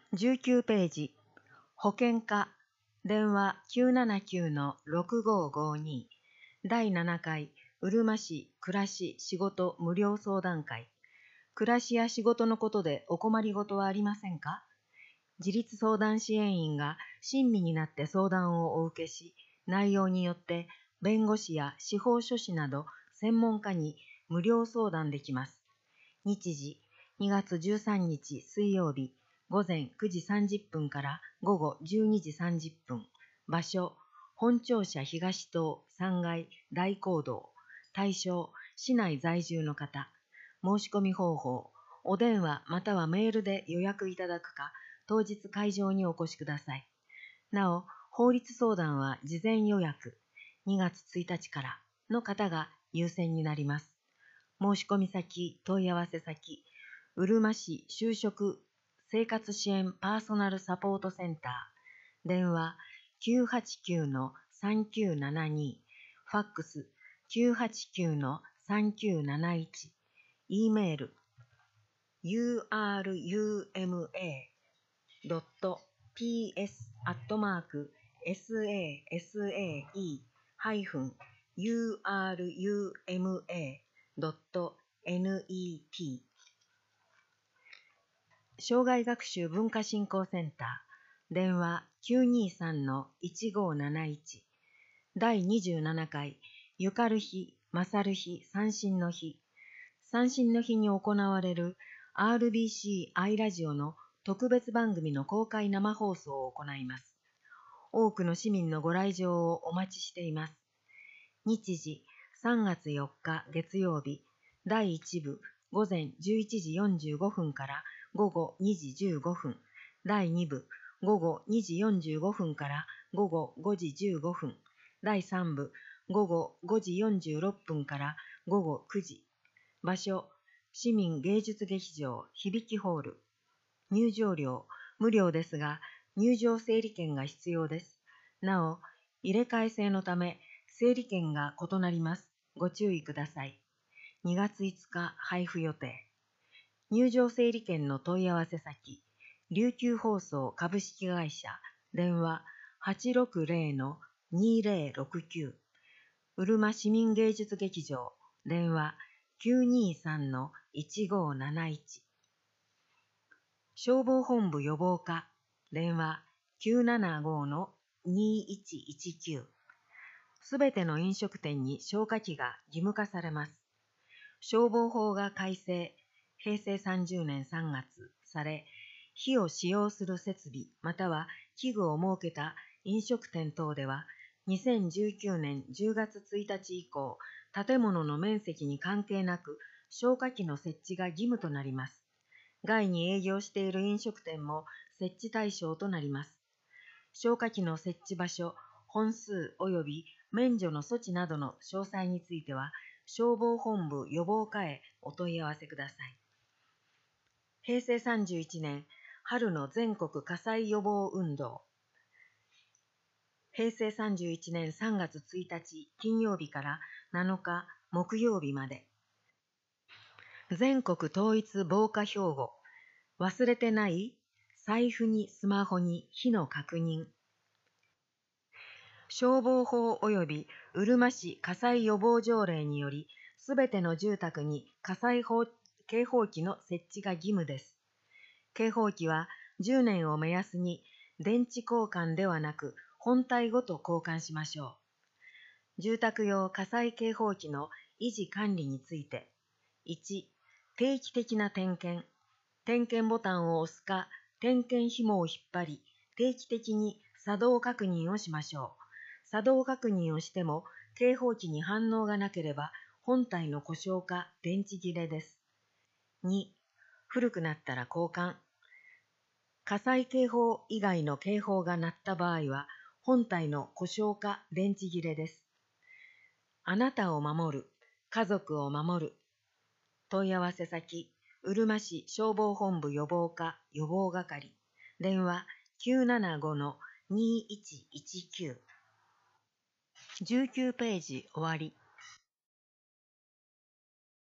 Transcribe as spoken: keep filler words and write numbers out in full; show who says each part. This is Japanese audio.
Speaker 1: じゅうきゅうページ、保険課、電話 きゅうななきゅうのろくごごに、だいななかいうるま市暮らし仕事無料相談会。暮らしや仕事のことでお困りごとはありませんか？自立相談支援員が親身になって相談をお受けし、内容によって弁護士や司法書士など専門家に無料相談できます。日時、にがつじゅうさんにち水曜日、午前くじさんじゅっぷんから午後じゅうにじさんじゅっぷん。場所、本庁舎東棟さんがい大講堂。対象、市内在住の方。申し込み方法、お電話またはメールで予約いただくか、当日会場にお越しください。なお、法律相談は事前予約、にがつついたちからの方が優先になります。申し込み先、問い合わせ先、うるま市就職生活支援パーソナルサポートセンター、電話 きゅうはちきゅうのさんきゅうななに、ファックス きゅうはちきゅうのさんきゅうなないち、E メール ユーアールユーエムエードットピーエス アットマーク エスエーエスエーイー ユーアールユーエムエードットネット 障害学習文化振興センター、電話 きゅうにさんのいちごなないち、だいにじゅうななかいゆかる日、まさる日、三振の日。三振の日に行われる アールビーシー アイラジオの特別番組の公開生放送を行います。多くの市民のご来場をお待ちしています。日時、さんがつよっか月曜日、だいいちぶ、午前じゅういちじよんじゅうごふんから午後にじじゅうごふん、だいにぶ、午後にじよんじゅうごふんから午後ごじじゅうごふん、だいさんぶ、午後ごじよんじゅうろっぷんから午後くじ。場所、市民芸術劇場響きホール。入場料、無料ですが、入場整理券が必要です。なお、入れ替え制のため、整理券が異なります。ご注意ください。にがついつか配布予定。入場整理券の問い合わせ先、琉球放送株式会社、電話 はちろくぜろのにぜろろくきゅう。うるま市民芸術劇場、電話きゅうにさんのいちごなないち。消防本部予防課、電話きゅうななごのにいちいちきゅう。すべての飲食店に消火器が義務化されます。消防法が改正、へいせいさんじゅうねんさんがつされ、火を使用する設備または器具を設けた飲食店等では、にせんじゅうきゅうねんじゅうがつついたち以降、建物の面積に関係なく消火器の設置が義務となります。外に営業している飲食店も設置対象となります。消火器の設置場所、本数及び免除の措置などの詳細については、消防本部予防課へお問い合わせください。へいせいさんじゅういちねん春の全国火災予防運動。へいせいさんじゅういちねんさんがつついたち金曜日からなのか木曜日まで。全国統一防火標語。忘れてない？財布にスマホに火の確認。消防法及びうるま市火災予防条例により、すべての住宅に火災報警報器の設置が義務です。警報器はじゅうねんを目安に電池交換ではなく本体ごと交換しましょう。住宅用火災警報器の維持管理について、いち、定期的な点検。点検ボタンを押すか、点検紐を引っ張り、定期的に作動確認をしましょう。作動確認をしても警報器に反応がなければ本体の故障か電池切れです。に、古くなったら交換。火災警報以外の警報が鳴った場合は本体の故障か電池切れです。あなたを守る、家族を守る。問い合わせ先、うるま市消防本部予防課予防係。電話きゅうななごのにいちいちきゅう。じゅうきゅうページ終わり。